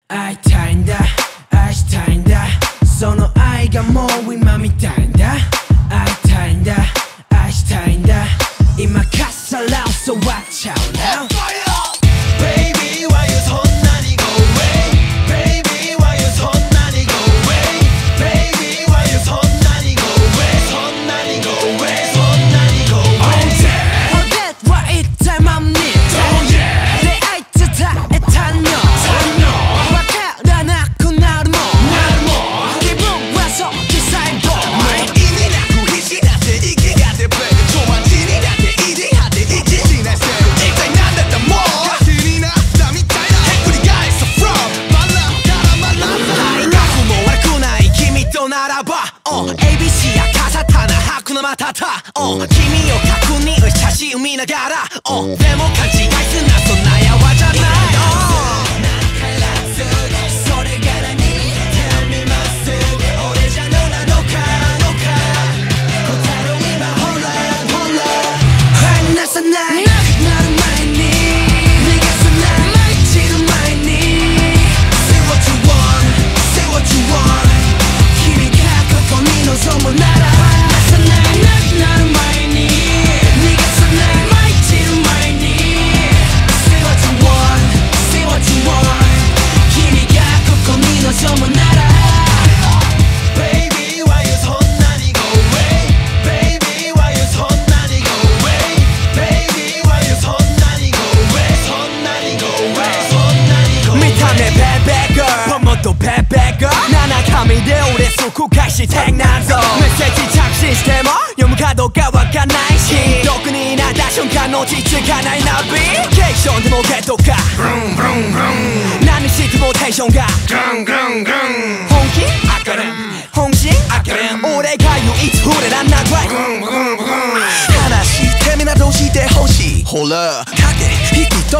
会いたいんだ愛したいんだその愛がもう今みたいんだ会いたいんだ愛したいんだ今かっさらうそうわっちゃう now Baby why you そんなに go away Baby why you そんなに go away Baby why you そんなに go away そんなに go away そんなに go away Oh that は一体何人出会い伝えたのわからなくなるもん気分はそっちサイド意味なく必死だって息が出て超待ちになって意地張って息しないせい一体何だったもん勝手になったみたいな繰り返す from バラから学んだ良くも悪くない君とならば ABC や飾ったな白の瞬君を確認写真見ながらでも勘違いすなそんなやわじゃないそれが何 Tell me まっすぐ俺じゃのなのか答えろ今ほらほら離さないなくなる前に逃がさない散る前に Say what you want Say what you want 君がここに望むなら離さないなくなる前に逃がさない散る前に Say what you want Say what you want 君がここに望むなら Baby why you そんなに go away Baby why you そんなに go away Baby why you そんなに go away そんなに go away そんなに go away 見た目bad bad girl もっと bad bad girl 七紙で俺そこ返してんなんぞメッセージ着信しても読むかどうかわかんないし毒になった瞬間の落ち着かないナビケーションでもゲットか何してもテンションが本気明る本心明る俺が唯一触れらんなぐらい話してみなどうしてほしいほら駆け引きと